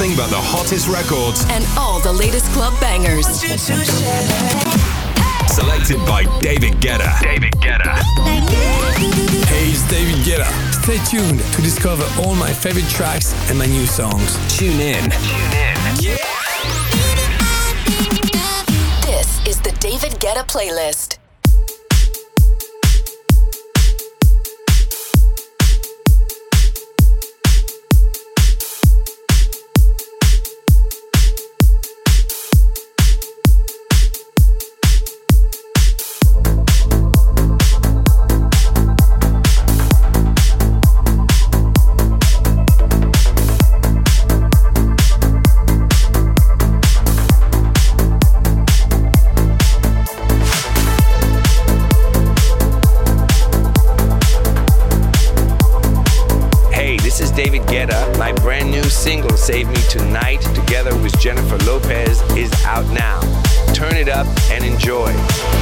nothing but the hottest records and all the latest club bangers. Selected by David Guetta. David Guetta. Hey, it's David Guetta. Stay tuned to discover all my favorite tracks and my new songs. Tune in. Yeah. This is the David Guetta playlist. David Guetta. My brand new single, Save Me Tonight, together with Jennifer Lopez, is out now. Turn it up and enjoy.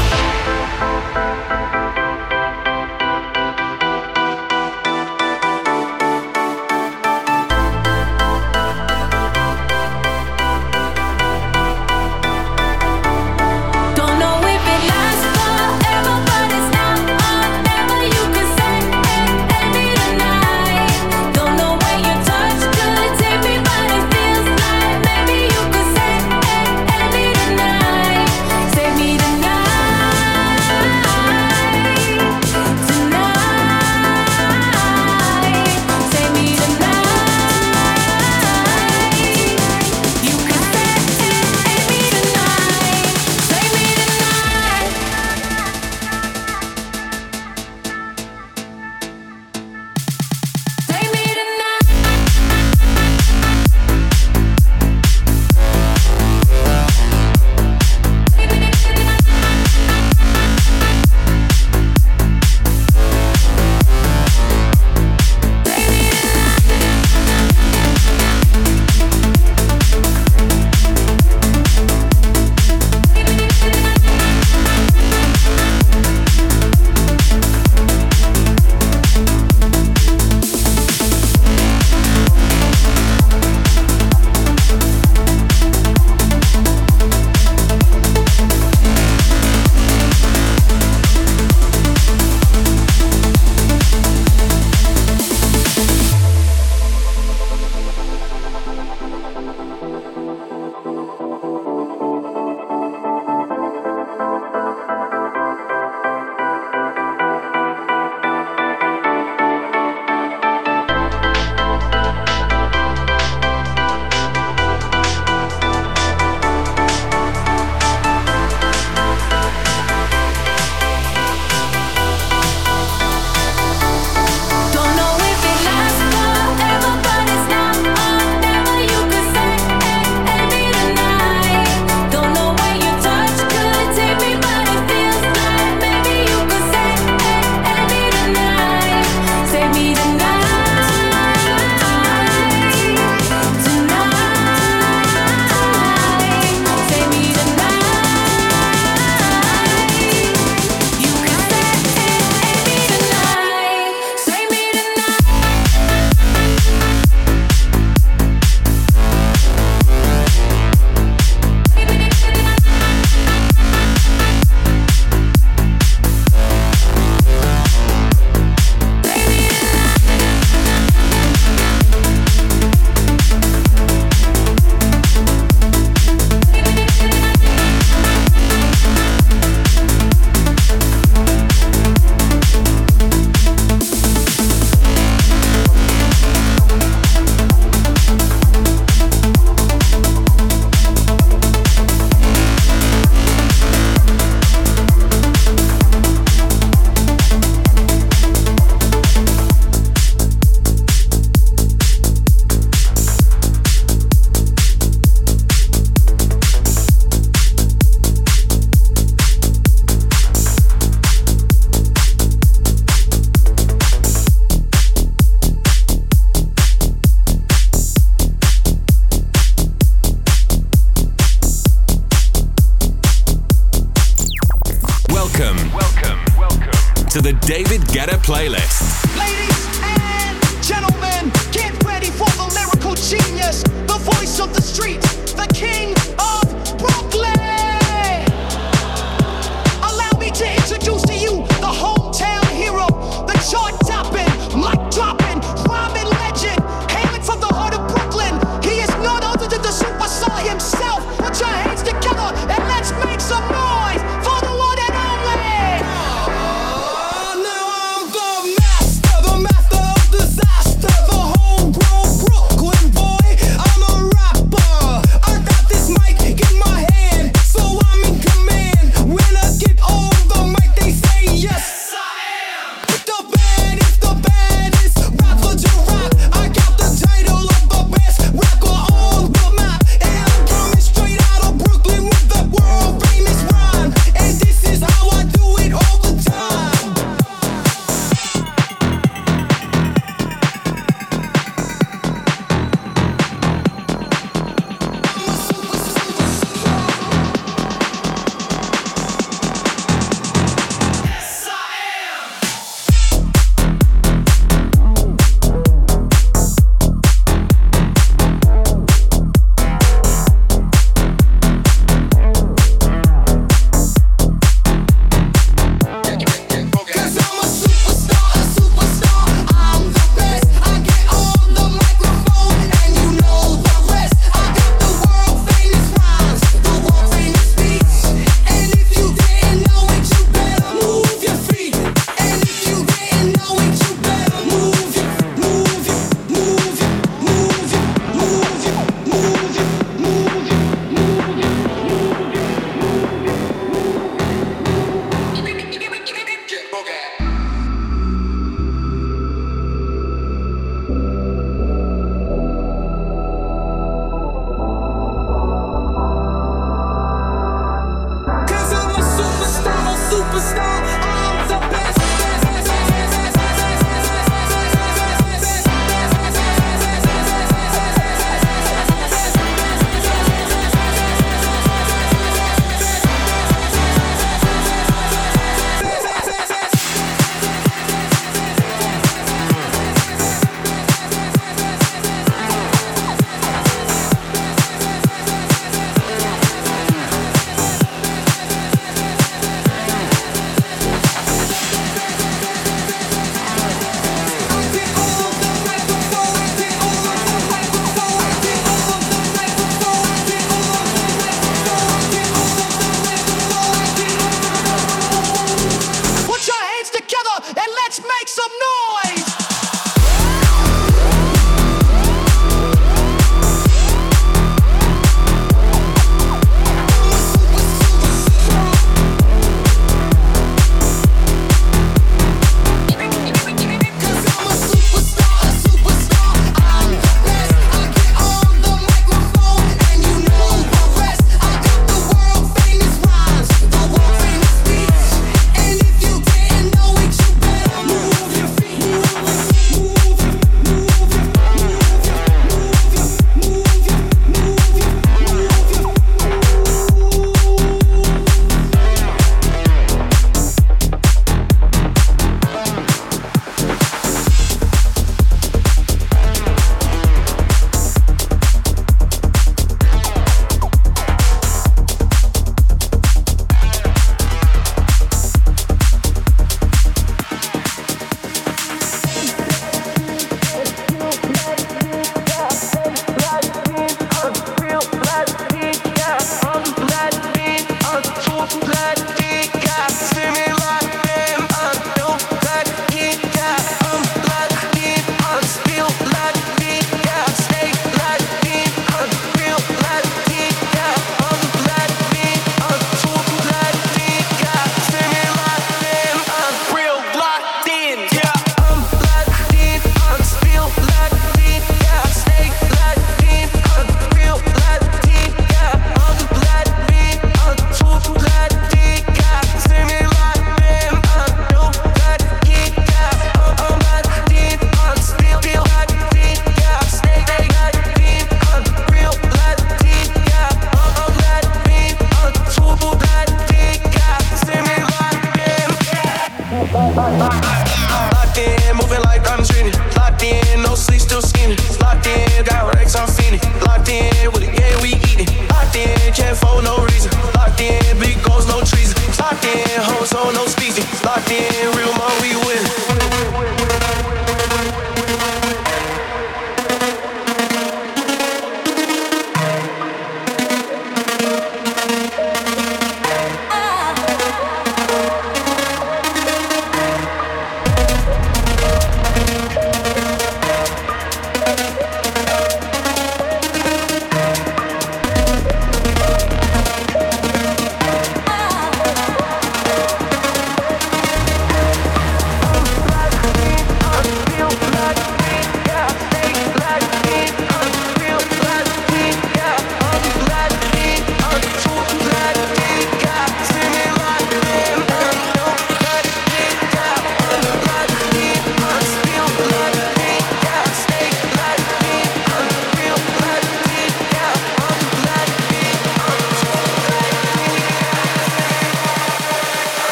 to the David Guetta playlist. Ladies and gentlemen, get ready for the lyrical genius, the voice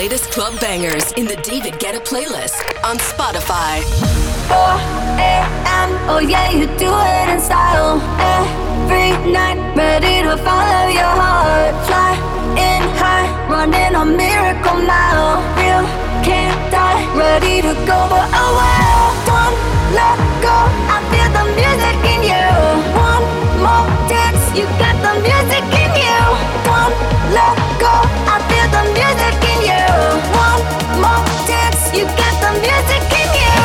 latest club bangers in the David Guetta playlist on Spotify. 4 a.m. Oh yeah, you do it in style. Every night, ready to follow your heart. Flying high, running a miracle mile. Real, can't die, ready to go for a while. Don't let go, I feel the music in you. One more dance, you got the music in you. Don't let go, I feel the music in you. One more dance, you got the music in you.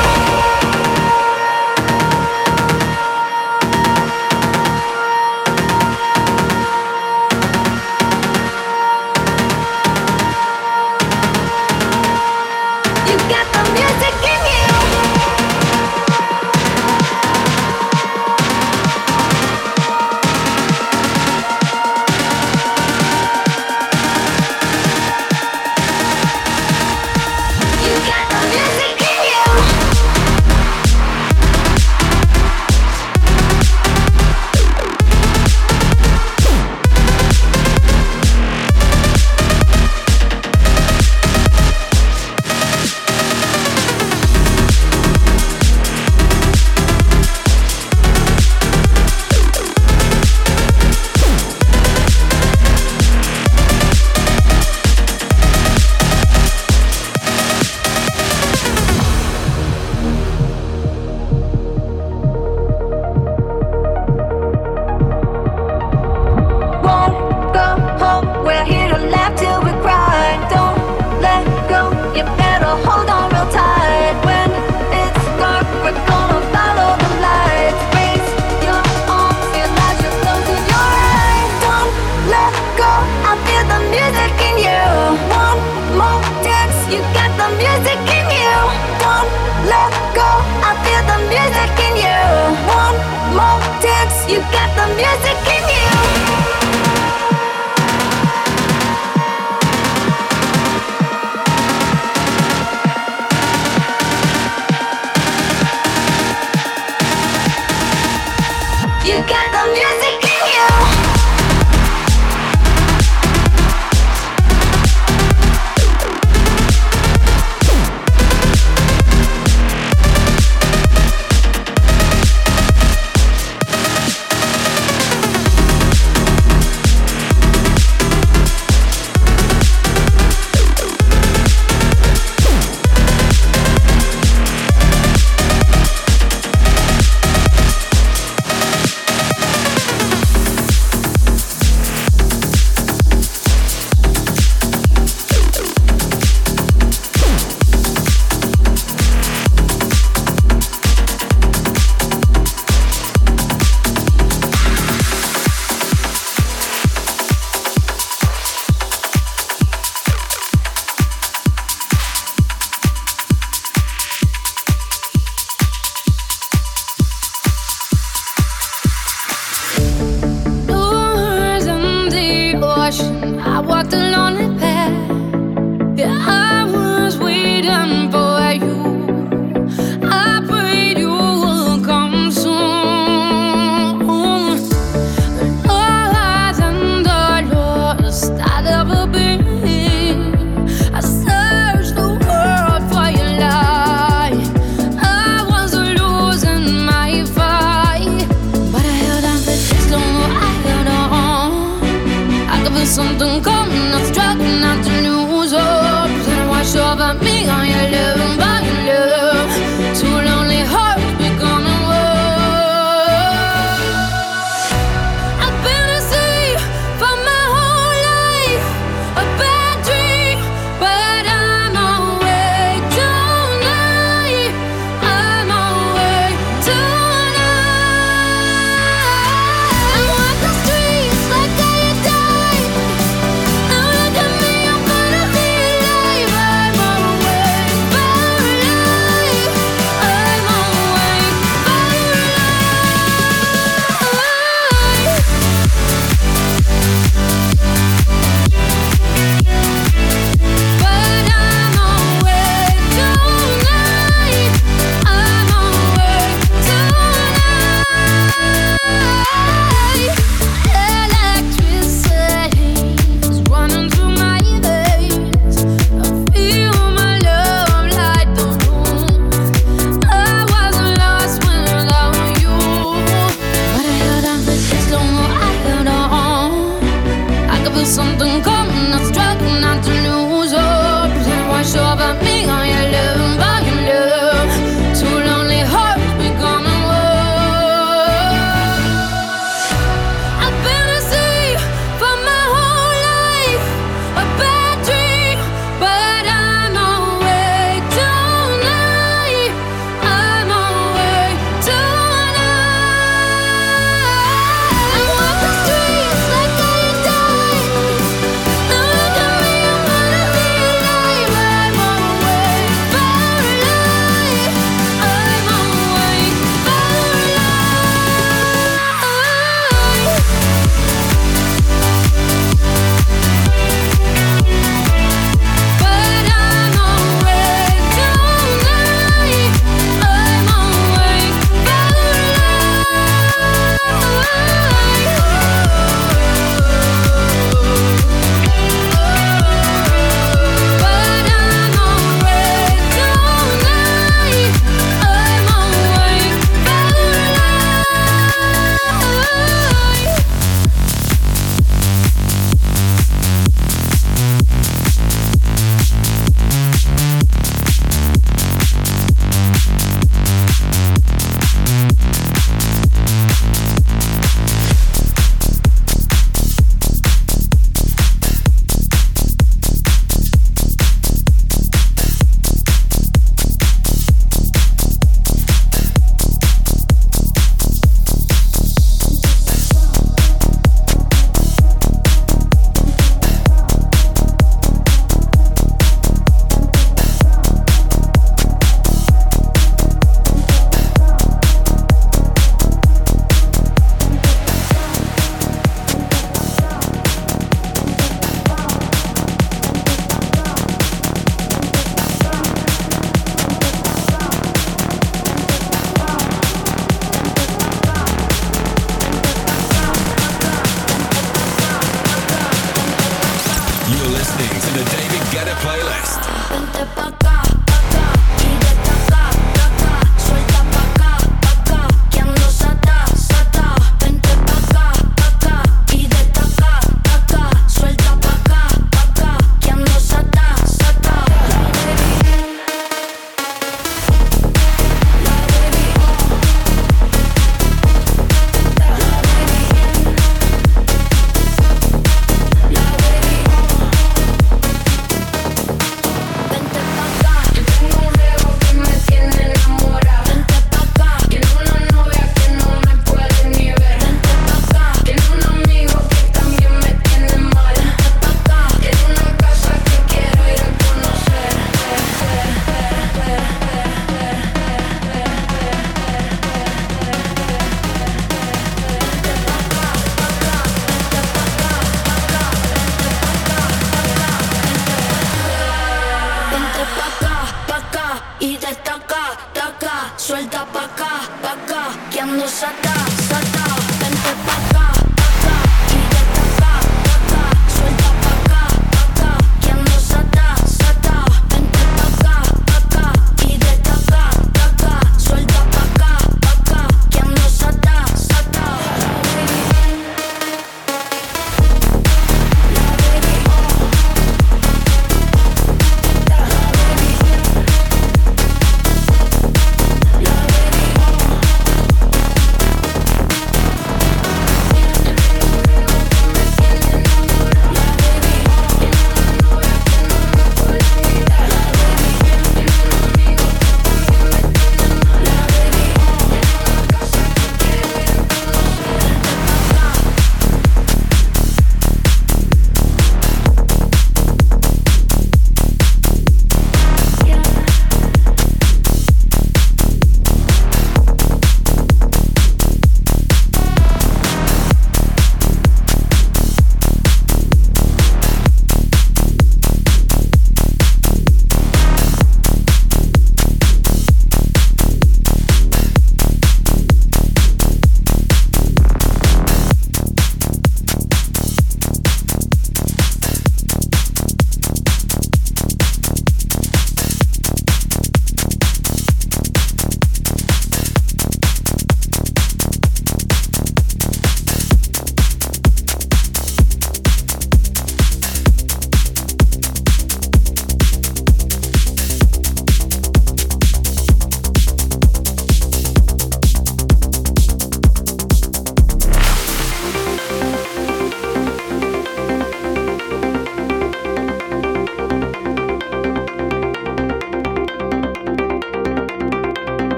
Bye.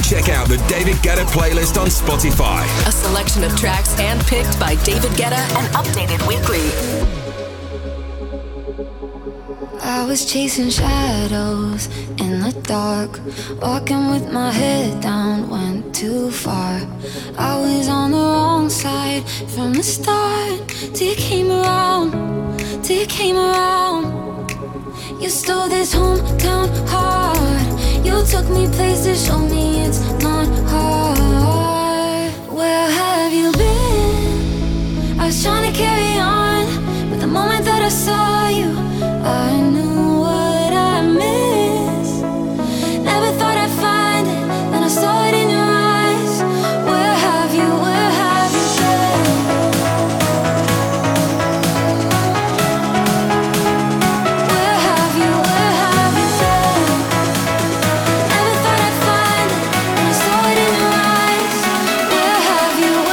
Check out the David Guetta playlist on Spotify. A selection of tracks handpicked by David Guetta and updated weekly. I was chasing shadows in the dark, walking with my head down, went too far. I was on the wrong side from the start, till you came around, till you came around. You stole this hometown heart, you took me places, showed me it's not hard. Where have you been? I was trying to carry on, but the moment that I saw you, I knew what I missed. Never thought I'd find it, then I saw it in your eyes. Where have you been? Where have you been? Never thought I'd find it, then I saw it in your eyes. Where have you been?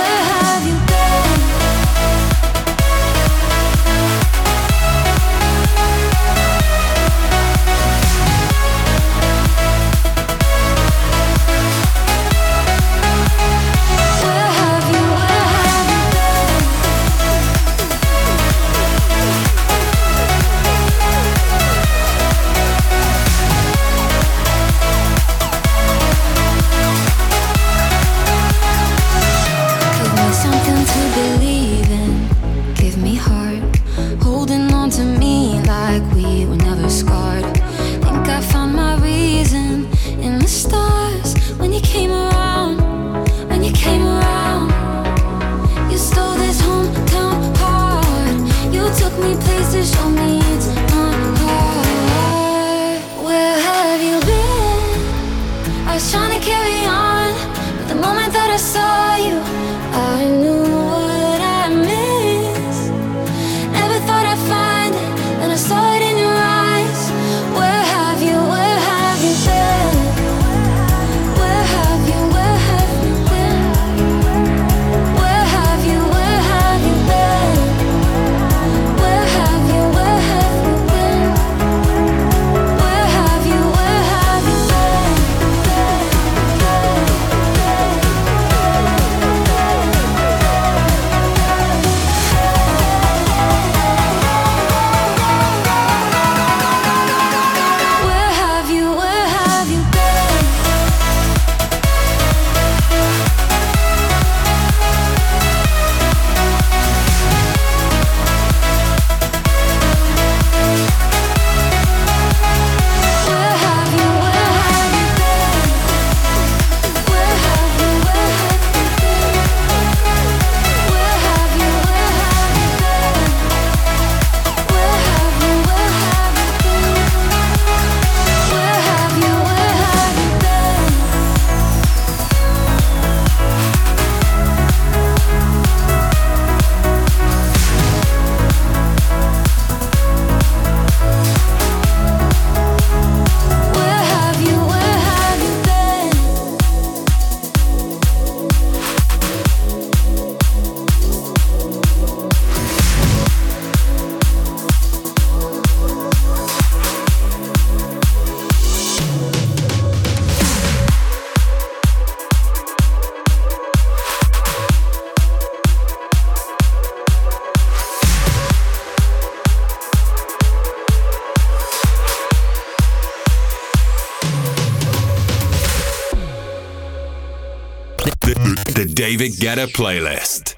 The David Guetta playlist.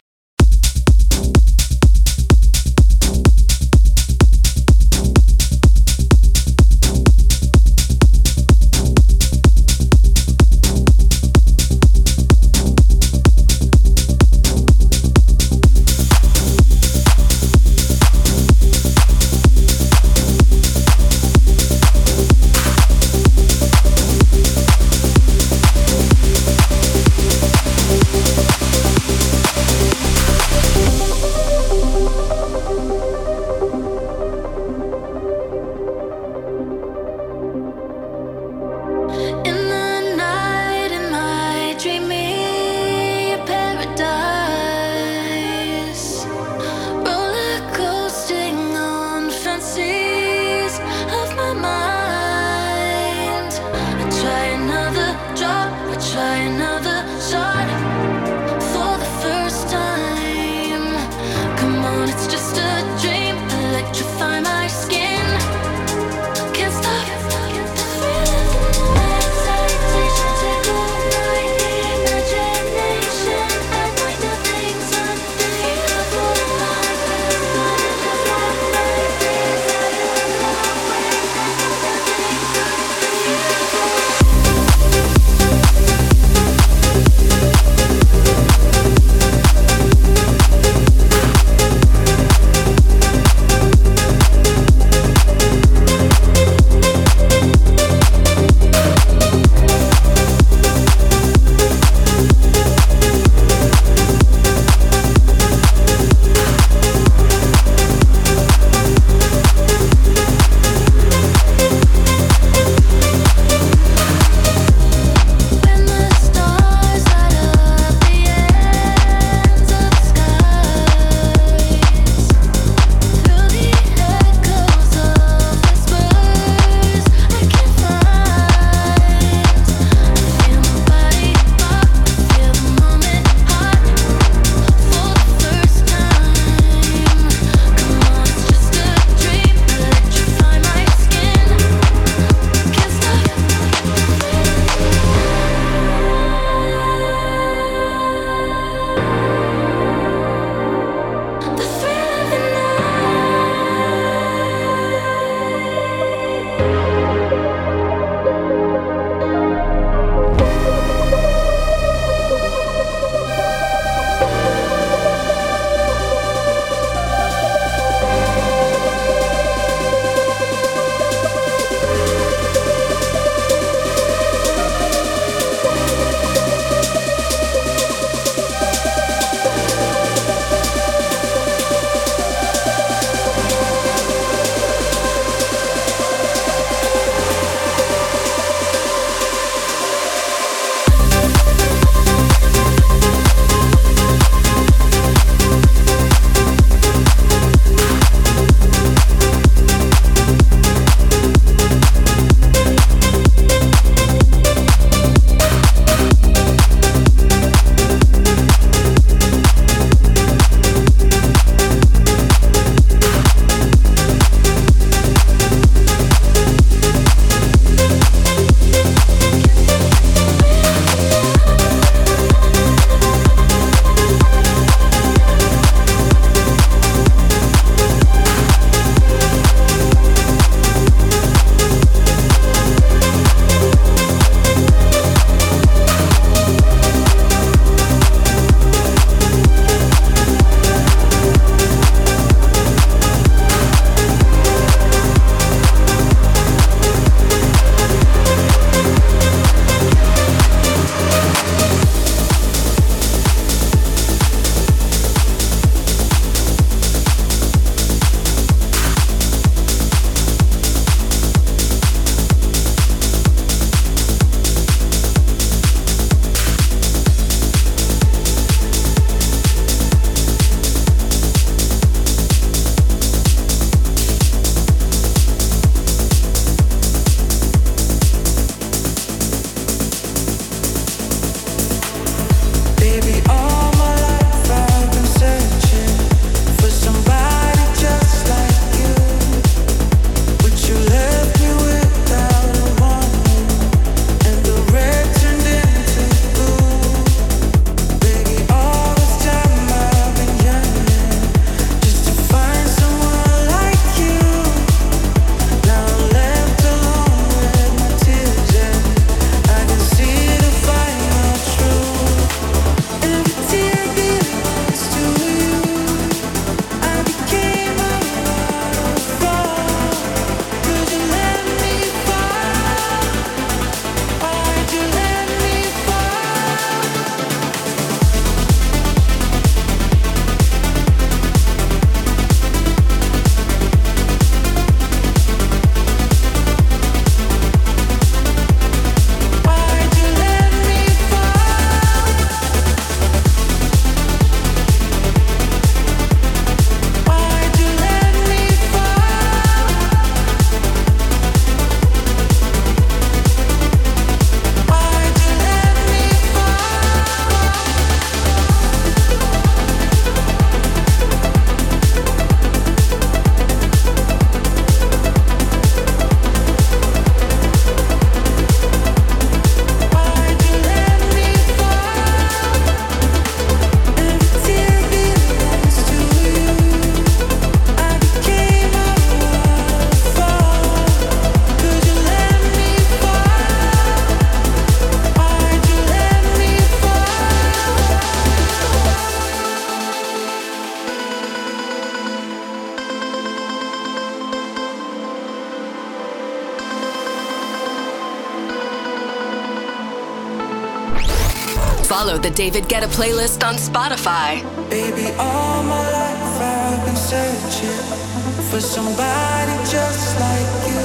Follow the David Guetta playlist on Spotify. Baby, all my life I've been searching for somebody just like you,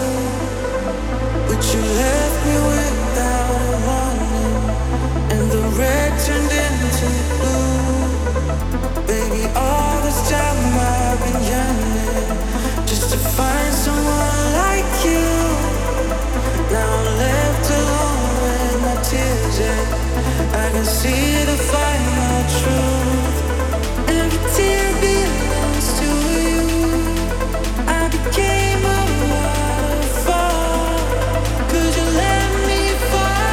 but you left me without a warning, and the red turned into blue. Baby, all this time I've been yearning just to find someone like you. Now I'm left alone with my tears, and I can see the final truth. Every tear belongs to you. I became a waterfall. Could you let me fall?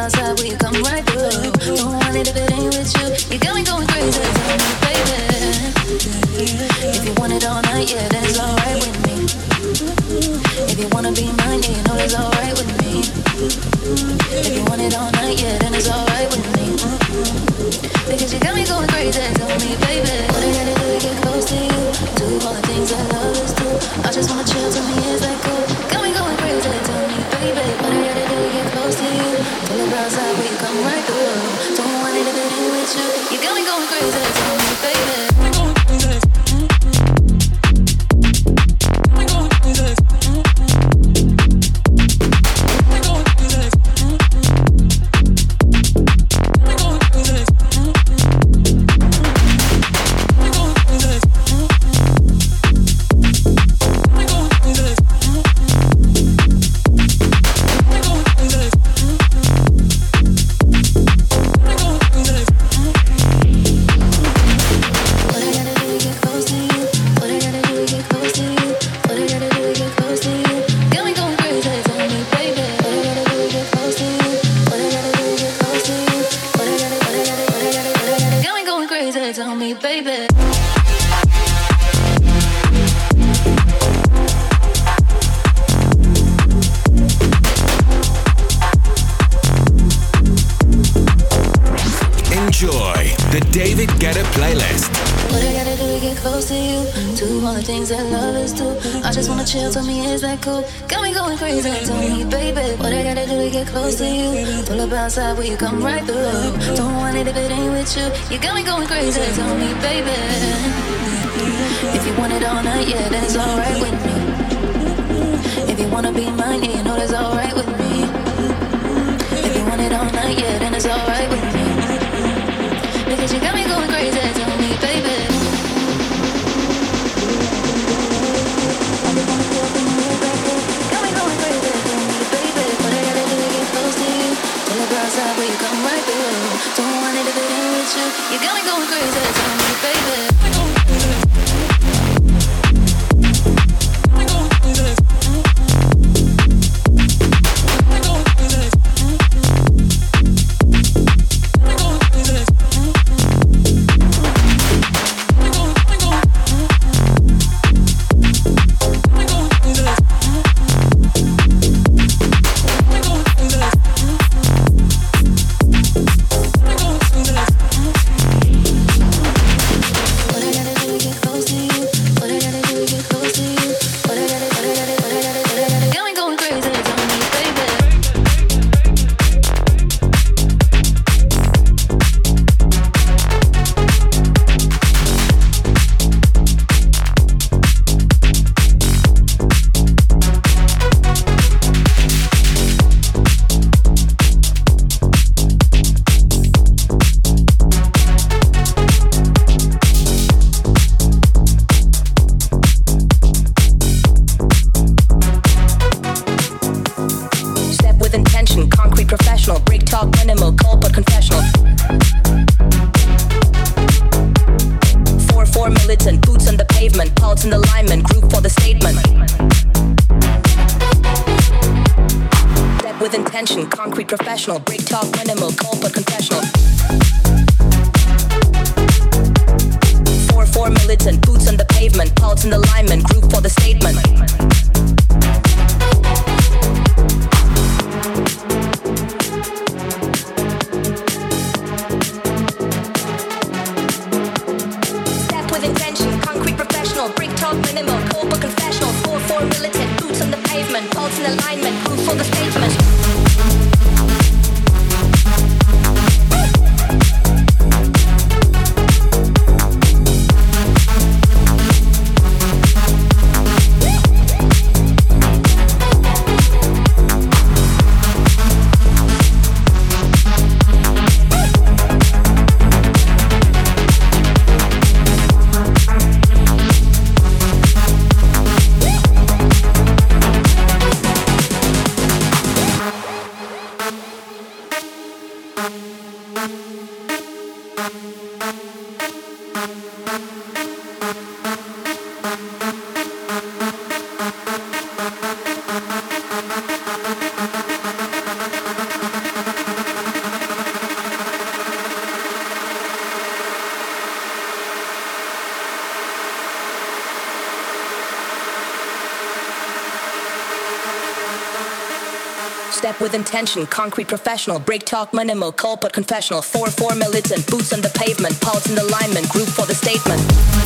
outside, will you come right through? Don't want it if it ain't with you. You got me going crazy, tell me, baby. If you want it all night, yeah, then it's alright with me. If you wanna be mine, yeah, you know it's alright with me. If you want it all night, yeah, then it's alright with me. Because you got me going crazy, tell me, baby. What I gotta do to get close to you? Do all the things that lovers do. I just wanna chill, tell me, is that cool? Got me going crazy, tell me, baby. What I gotta do to get close to you? Pull up outside, will you come right through? Don't want it if it ain't with you. You got me going crazy, tell me, baby. Chill, tell me, is that cool? Got me going crazy, tell me, baby. What I gotta do to get close to you? Pull up outside, will you come right through? Don't want it if it ain't with you. You got me going crazy, tell me, baby. If you want it all night, yeah, then it's alright with me. If you wanna be mine, yeah, you know that's alright with me. If you want it all night, yeah, then it's alright with me. Because you got me going crazy, tell me, baby. Outside, will you come right through? Don't want it if it ain't with you. You got me going crazy, tell me, baby. Professional, break talk, minimal, cold but confessional. 4-4 militant, boots on the pavement, pulse in the lineman, group for the statement. Step with intention, concrete professional, break talk, minimal, cold but confessional. 4-4 militant, boots on the pavement, pulse in the lineman, group for the statement. Step with intention, concrete professional. Break talk minimal, cold but confessional. 4-4 militant, boots on the pavement. Pulse in alignment, group for the statement.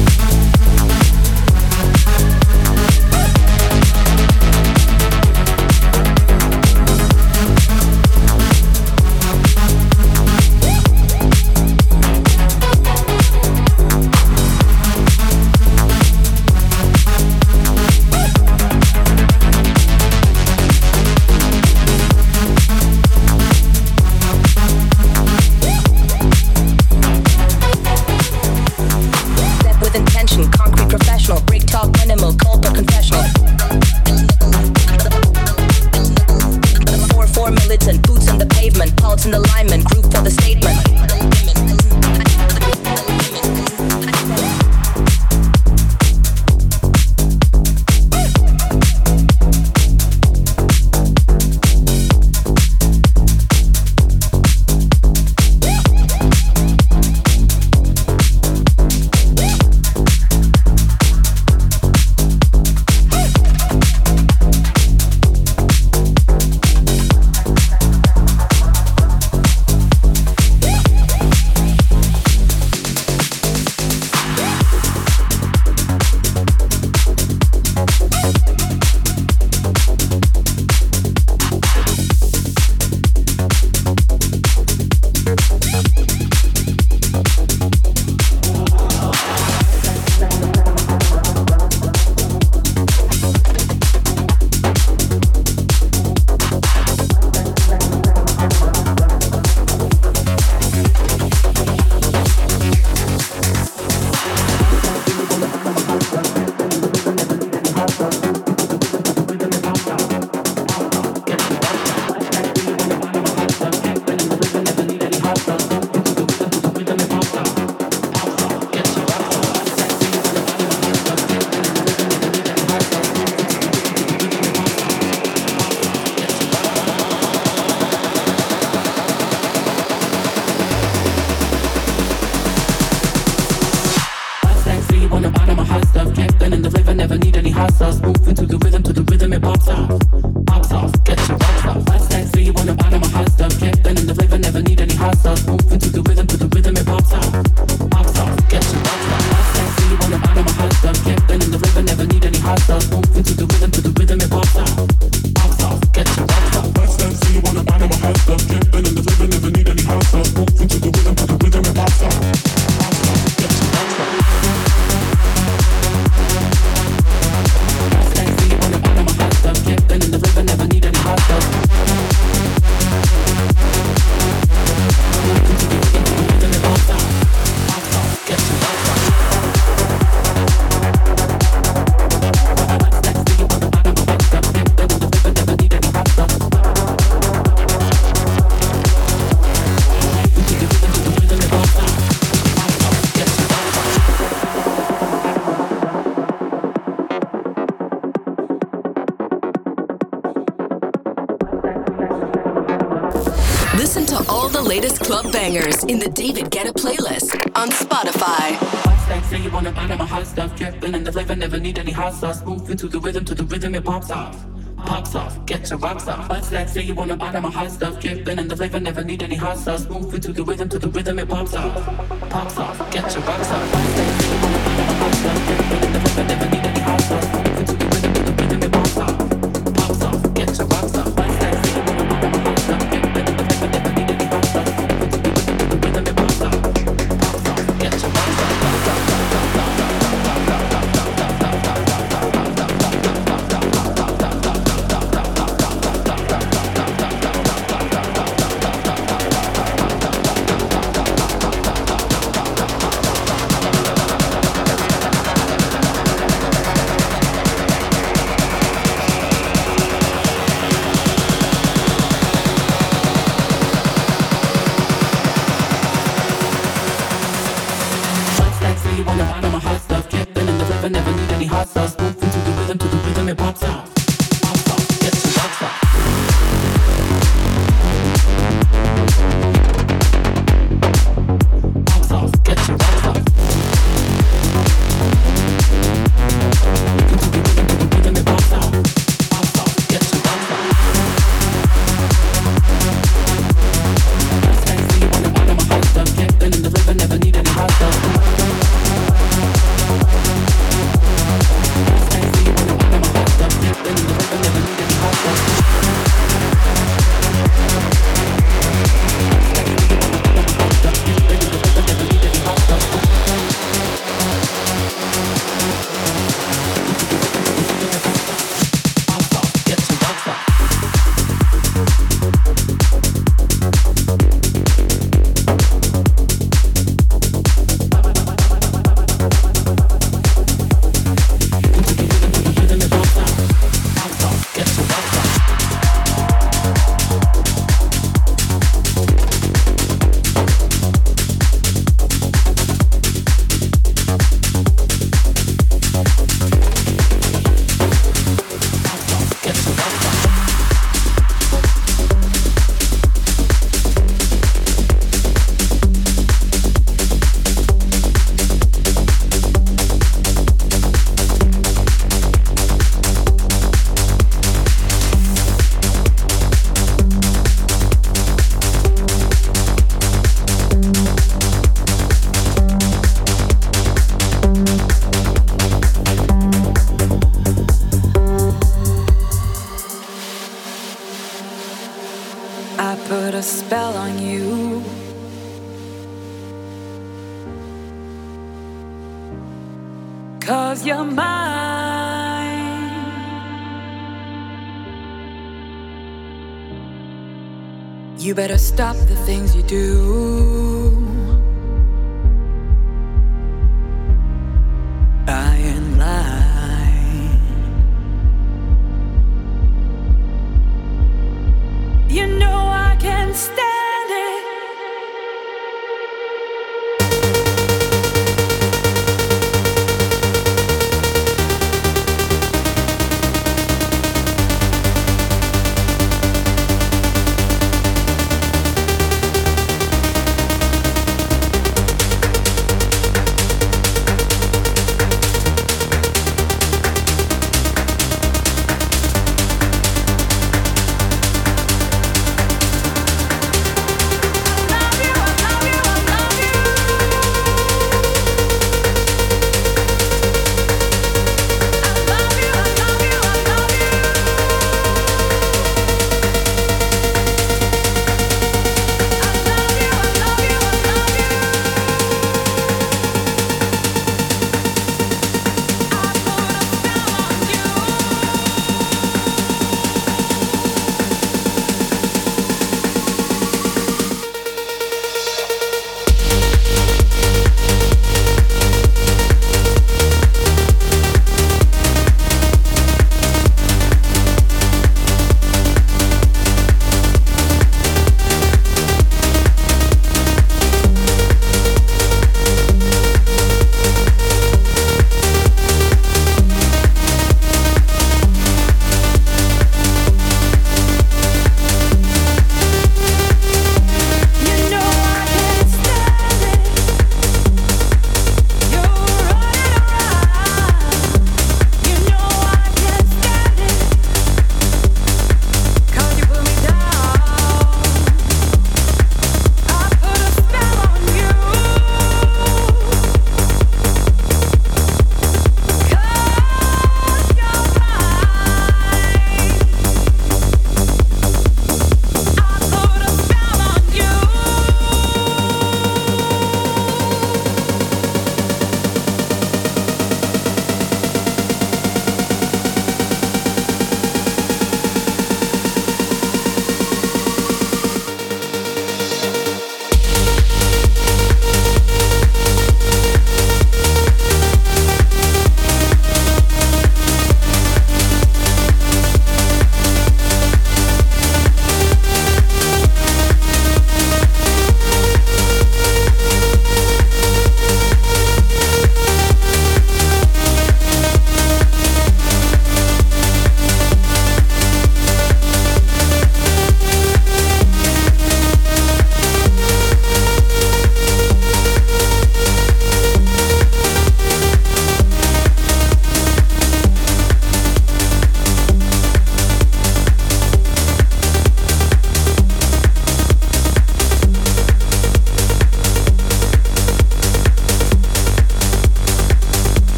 Listen to all the latest club bangers in the David Guetta playlist on Spotify. Say you wanna buy my hot stuff, dripping in the flavor, never need any hot sauce. Moving to the rhythm, it pops off, get your rocks off. What's that? Say you wanna buy my hot stuff, dripping in the flavor, never need any hot sauce. Moving to the rhythm, it pops off, get your rocks off. What's that? Say you wanna buy my hot stuff, dripping in the flavor, never need any hot sauce. Moving to the rhythm, it pops off, get your rocks off. What's that? Say you wanna buy my hot stuff, dripping in the flavor, never need any hot sauce. Moving to the rhythm, it pops off, get your rocks off. I put a spell on you. Cause you're mine. You better stop the things you do. I ain't lying. You know I can't stand it.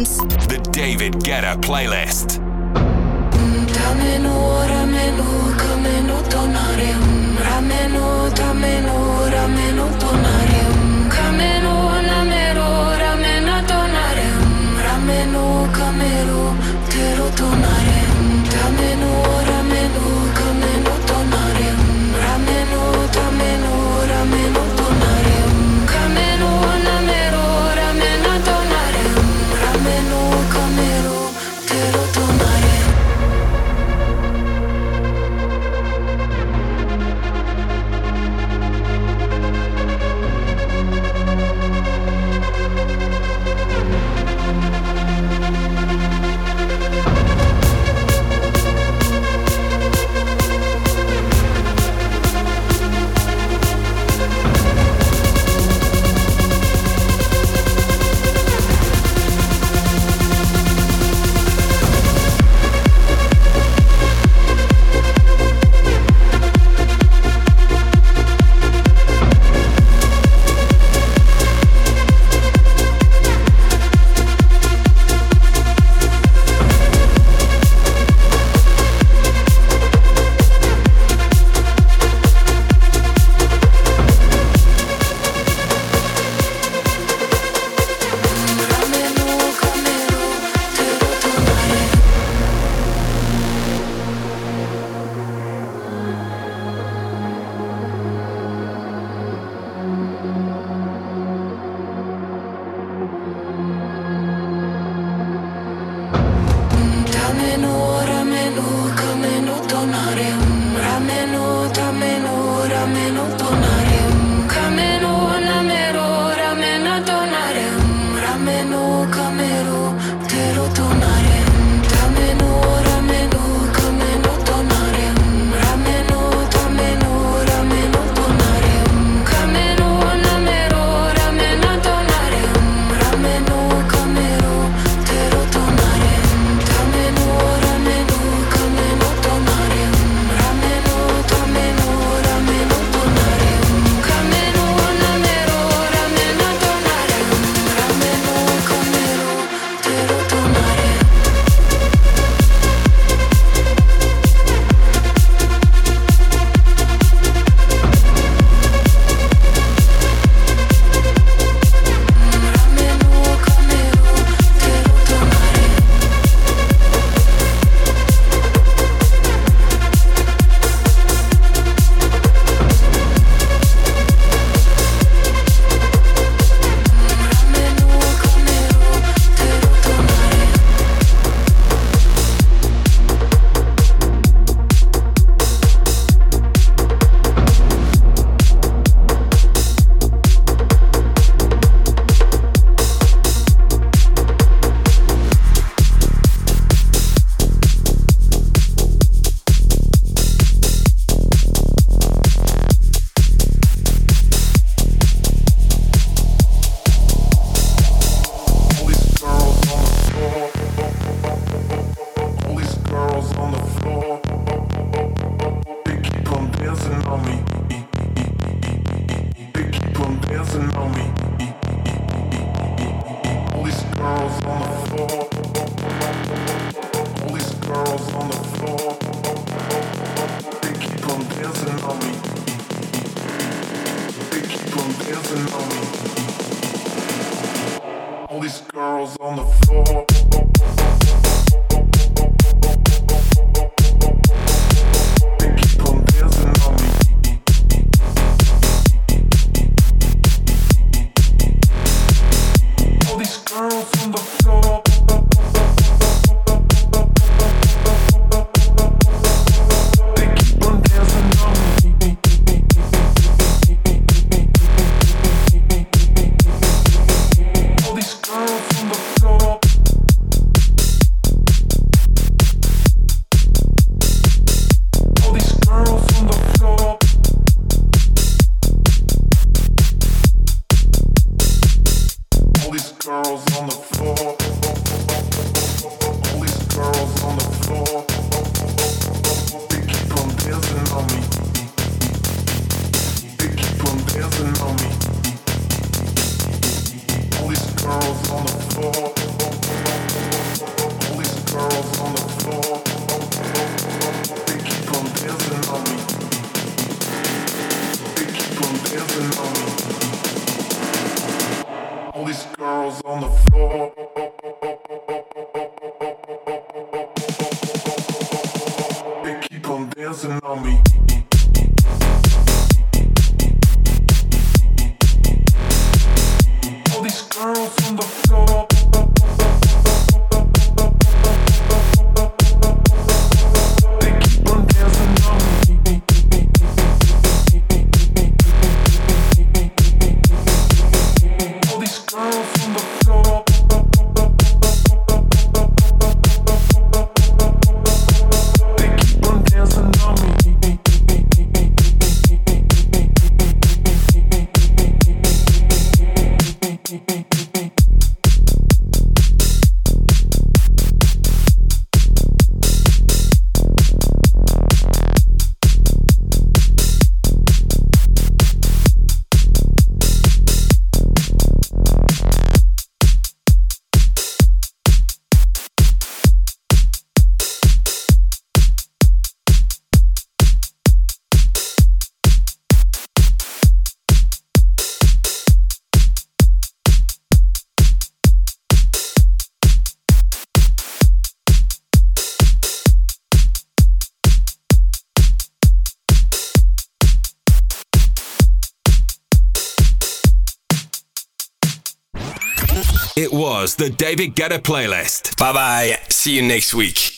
dance. The David Guetta Playlist. Damenu, kamenu, tonare. Ramenu, ramenu, tonare. Kamenu, ramena, tonare. Ramenu, kamenu, tero, tonare. Damenu, kamenu, tonare. Ramenu, ramenu, tonare. Kamenu, ramena, tonare. Ramenu, kamenu, tero, tonare. dancing on me. All these girls on the floor. They keep on dancing on me. All these girls on the floor. They keep on dancing on me. All these girls on the floor. They keep on dancing on me. It was the David Guetta playlist. Bye bye. See you next week.